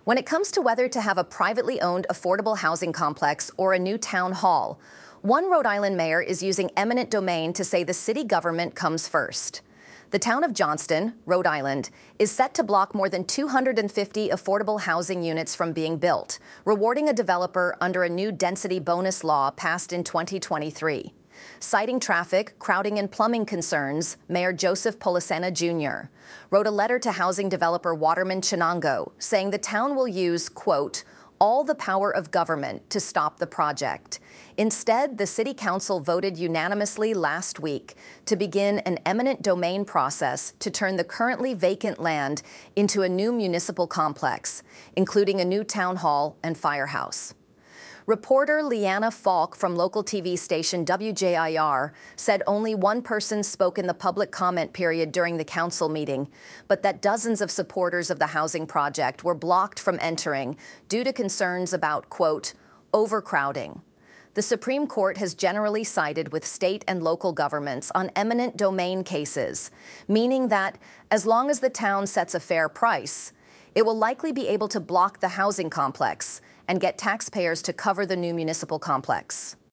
When it comes to whether to have a privately owned affordable housing complex or a new town hall, one Rhode Island mayor is using eminent domain to say the city government comes first. The town of Johnston, Rhode Island, is set to block more than 250 affordable housing units from being built, rewarding a developer under a new density bonus law passed in 2023. Citing traffic, crowding, and plumbing concerns, Mayor Joseph Polisena Jr. wrote a letter to housing developer Waterman Chenango saying the town will use, quote, all the power of government to stop the project. Instead, the City Council voted unanimously last week to begin an eminent domain process to turn the currently vacant land into a new municipal complex, including a new town hall and firehouse. Reporter Leanna Falk from local TV station WJIR said only one person spoke in the public comment period during the council meeting, but that dozens of supporters of the housing project were blocked from entering due to concerns about, quote, overcrowding. The Supreme Court has generally sided with state and local governments on eminent domain cases, meaning that as long as the town sets a fair price, it will likely be able to block the housing complex and get taxpayers to cover the new municipal complex.